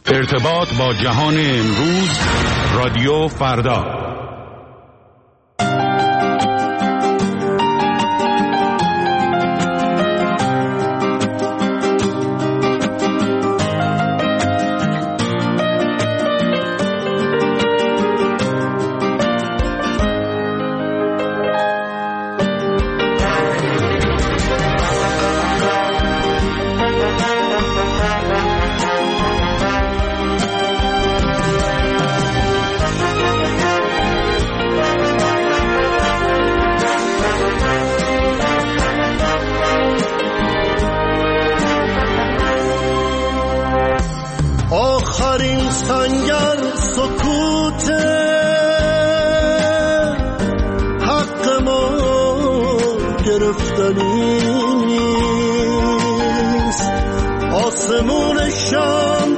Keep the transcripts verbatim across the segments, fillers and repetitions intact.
ارتباط با جهان امروز، رادیو فردا. آخرین سنگر سکوت حق ما گرفتنی نیست، آسمون شام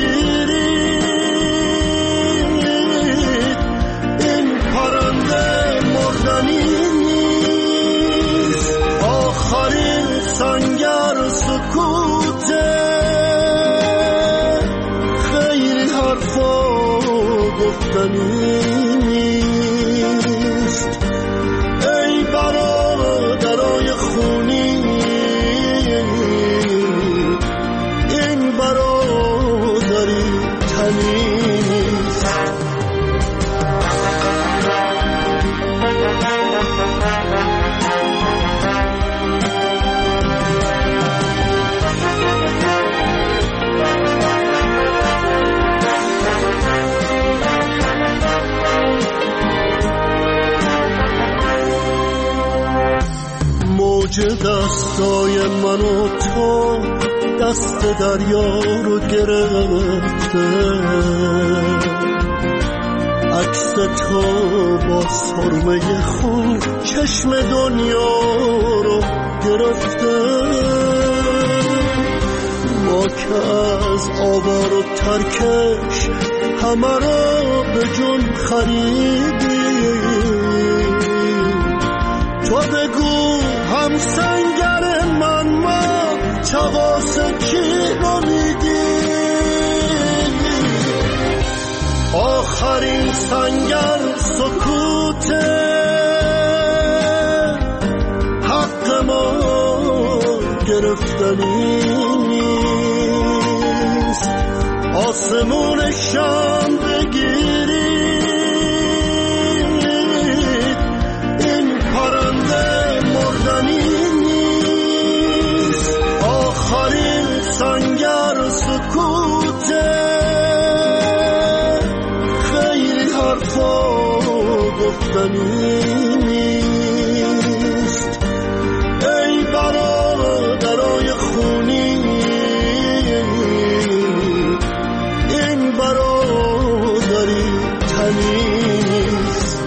بگیرید این پرنده مردنی نیست. آخرین سنگر سکوت گفتنی نیست. ای برادرای خونی، این برادری تنی نیست. موج دستای من و تو دست دریا رو گرفته، عکس تو با سرمه خون چشم دنیا رو گرفته. ما که از آوار و ترکش همه رو به جون خریدیم، تو بگو هم سنگر من ما چواس کی رو میدیم. آخرین سنگر سکوت حق ما گرفتنی نیست، آسمون شام بگیرید این پرنده مردنی نیست. آخرین سنگر سکوت خیلی حرفا گفتنی نیست. ای برادرای خونی، این برادری تنی نیست.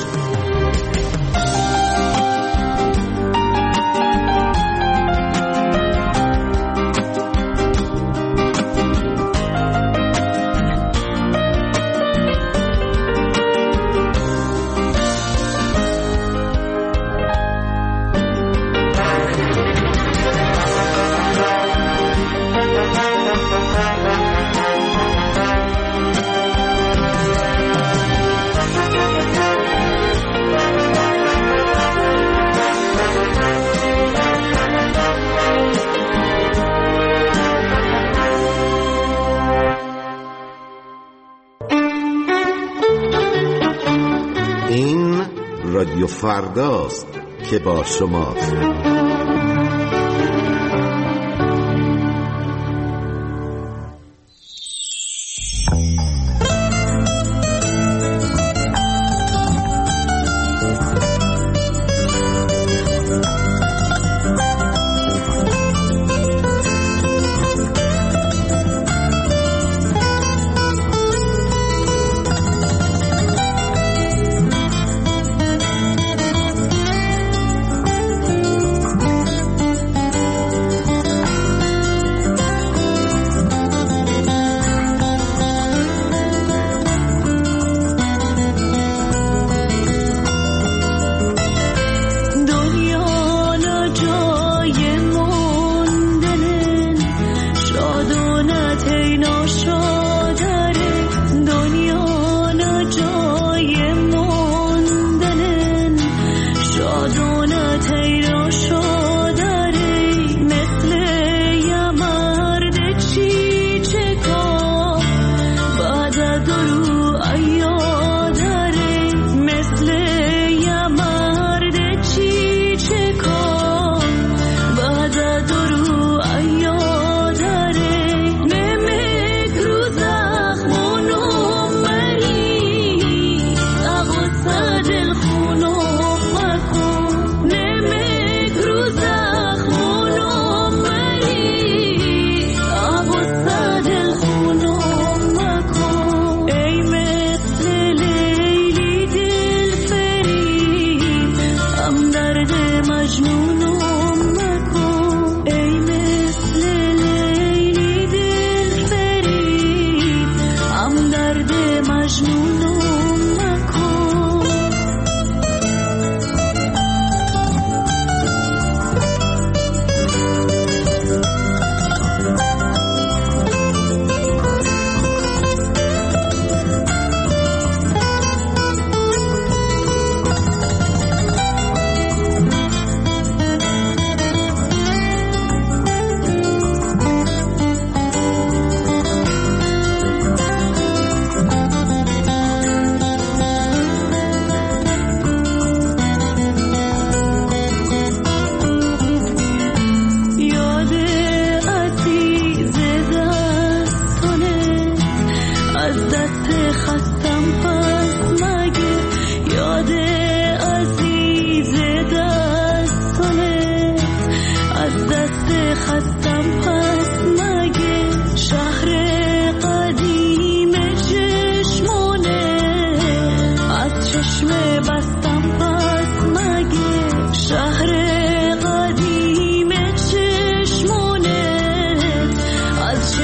رادیو فرداست که با شماست.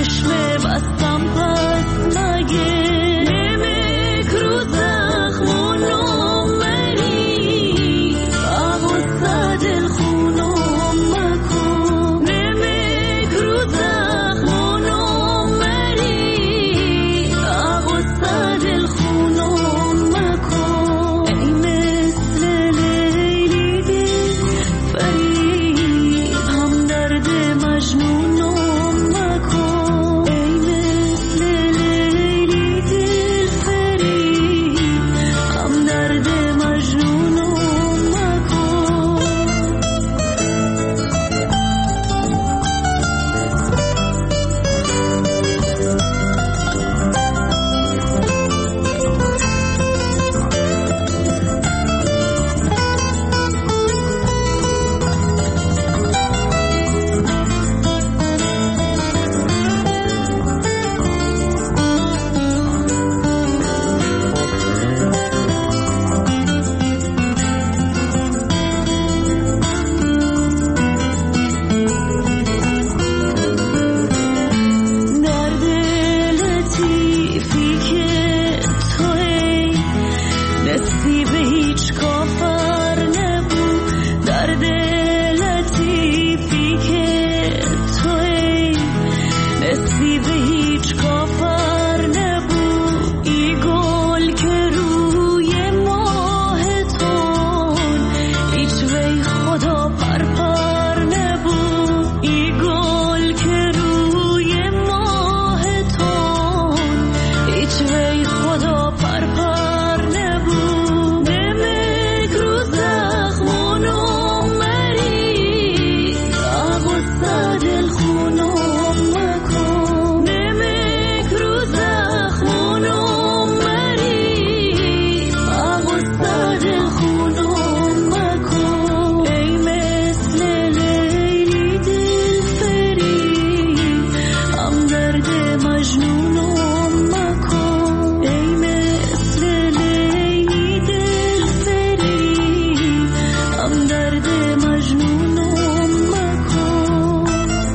چشمه بستم پس مگه نمک رو زخمونم بری آغوز دل خونم مکن نمک رو زخمونم بری آغوز دل خونم مکن ای مثل لیلی دل فریب هم درد مجنونم مکن ای مثل لیلی دل فریب هم درد مجنونم مکن درد لطیفی که توی نصیب هیچ کافر نبود درد لطیفی که توی نصیب هیچ کافر نبود ای گل که روی ماه تون هیچ وی خدا پرپر نبود ای گل که روی ماه تون هیچ وی خدا پرپر نبود نمک رو زخمونم بری آغوز دل خونم مکن نمک رو زخمونم بری آغوز دل خونم مکن ای مثل لیلی دل فریب هم درد مجنونم مکن ای مثل لیلی دل فریب هم درد مجنونم مکن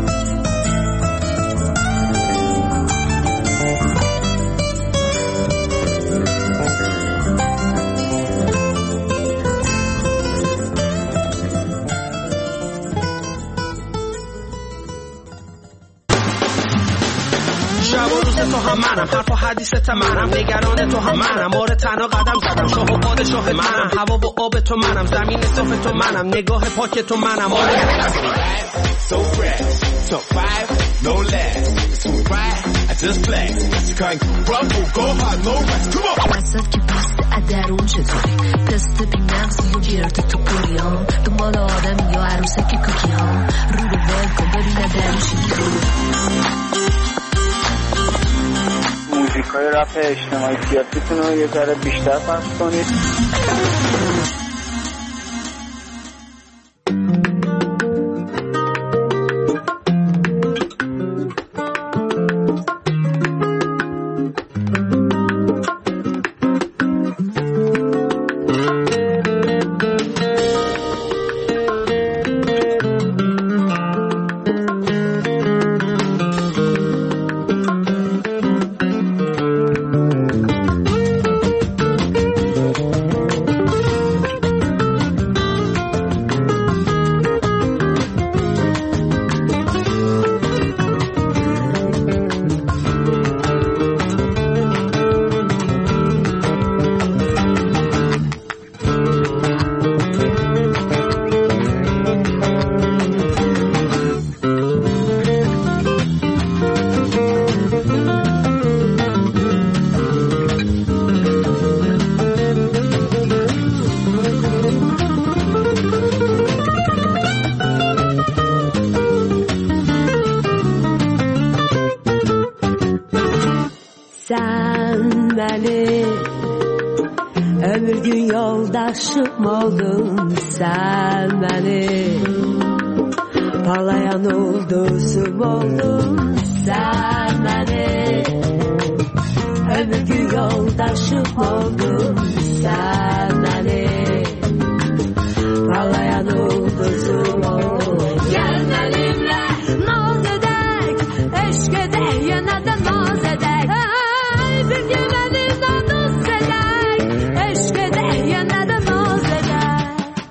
شب و روز تو هم منم حرف و حدیثت منم نگران تو هم منم آره تنها قدم زدم شاه و پادشاه منم هوا و آب تو منم زمین صاف تو منم نگاه پاک تو منم آره So fresh, top five, no less. So right, I just flex. You can't crumble, go hard, no rest. Come on. وسط که پست ادرون چطوری تست بی مغزی و گرد تو پوری ها دنبال آدم یا عروسک کوکی ها رو رو ول کن ببین درونشی موزیکای رپ اجتماعی سیاسیتون رو یه ذره بیشتر پخش کنید. ömür gün yoldaşım oldun sen benim. Parlayan ulduzum oldun sen benim. Ömür gün yoldaşım oldun sen benim. Parlayan ulduzum oldun. Gel benimle naz edek, eşk edek yenə də naz edək. Hey, bir yenəni nadost edək. Eşq edək, yenə də naz edək.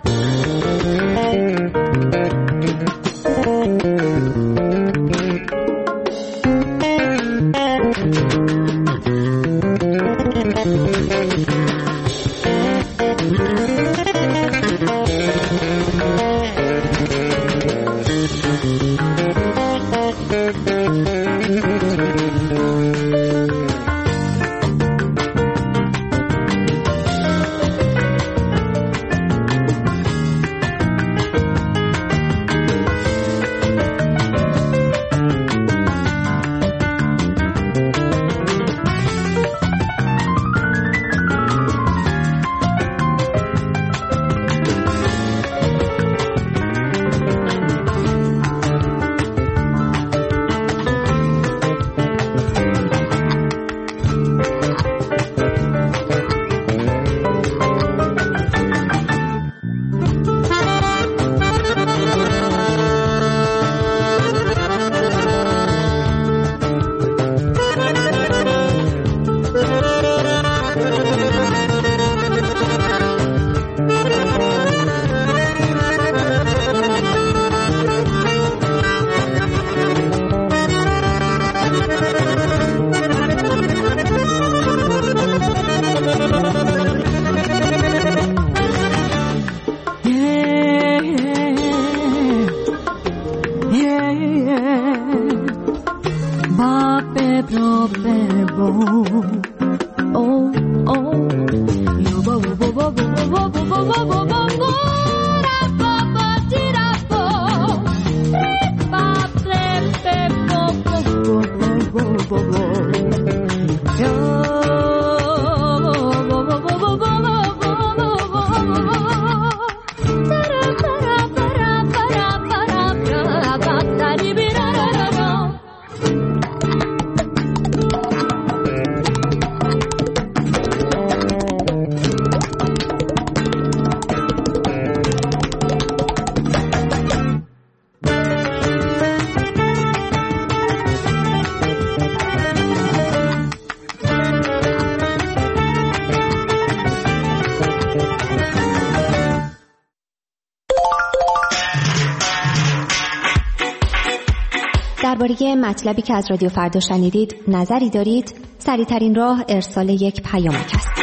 درباره مطلبی که از رادیو فردا شنیدید نظری دارید؟ سریع‌ترین راه ارسال یک پیامک است.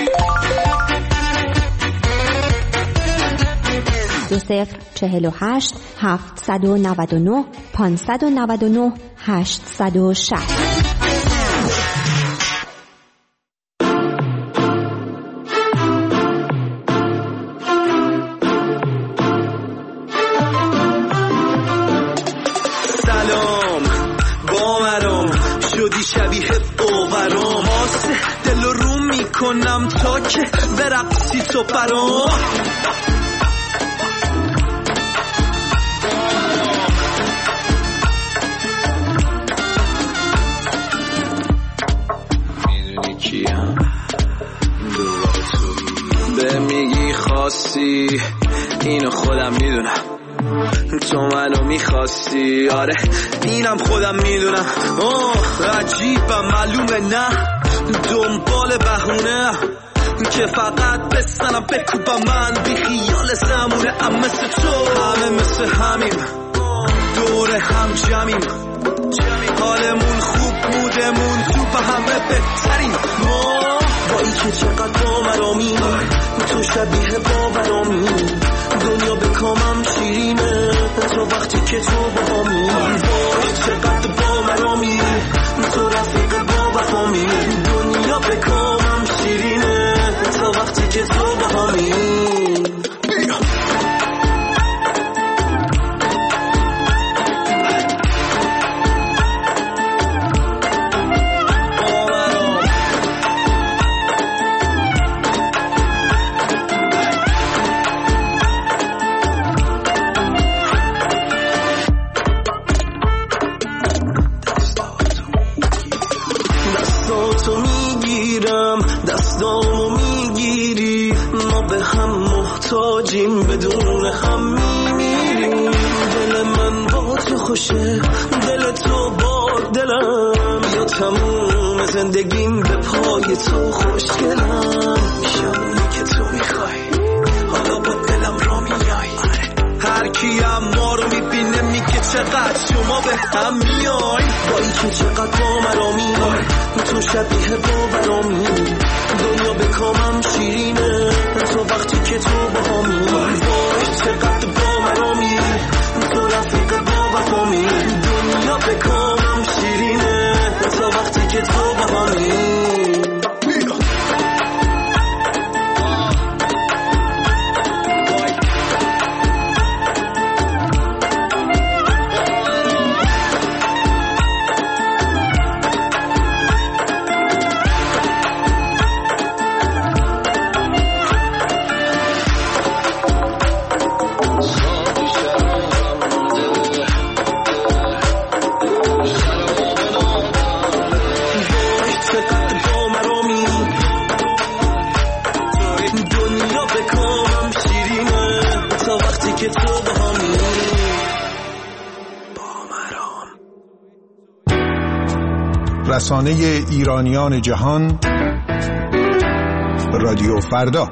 دو صفر چهل و هشت هفتصد و نود و نه پانصد و نود و نه هشتصد و شصت. شبیه اوغرام آسه دل رو میکنم تا که برقصی تو برام. میدونی کیم دوباره توی به میگی خواستی اینو خودم میدونم تو منو میخواستی. آره اینم خودم میدونم. آه عجیبم معلومه نه دنبال بهونه که فقط بستنم بکوبم من بی خیال زمونه. ام مثل تو همه مثل همیم دور هم جمعیم حالمون خوب مودمون تو به همه بهتریم. ما با این که چقدر باورامی تو شبیه باورامی دنیا به کامم شیرینه تو وقتی که تو با همی. وای چقدر باورامی تو رفیق با وفامی دنیا به کامم شیرینه تو وقتی که تو با همی. محتاجیم بدون هم میمیریم. دل من با تو خوشه دل تو با دلم یا تموم زندگیم به پای تو خوشگلم میشم اونی که تو میخوای حالا با دلم را میای هر کی ما رو میبینه میگه چقدر شما به هم میای با این که چقدر با مرا میای تو شبیه باورامی دنیا به کامم شیرینه تو وقتی که تو با همی وای چقدر با مرا میای تو رفیق با وفامی دنیا به کامم شیرینه تو وقتی که تو با همی رسانه ایرانیان جهان رادیو فردا.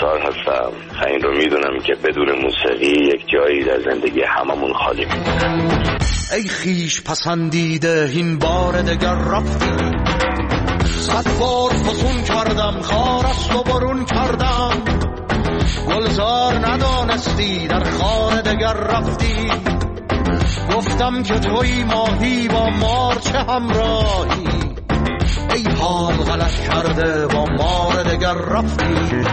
انصار هستم. این رو میدونم که بدون موسیقی یک جایی در زندگی هممون خالی میمونه. ای خیش پسندیده این بار دگر رفتی، صد بار فسون کردم خارست و برون کردم، گلزار ندانستی در خانه دگر رفتی، گفتم که توی ماهی با مار چه همراهی، ای حال غلط کرده با مار دگر رفتی.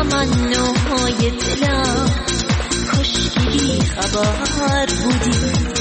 تمناهای دلم کاشکی بی خبر بودی.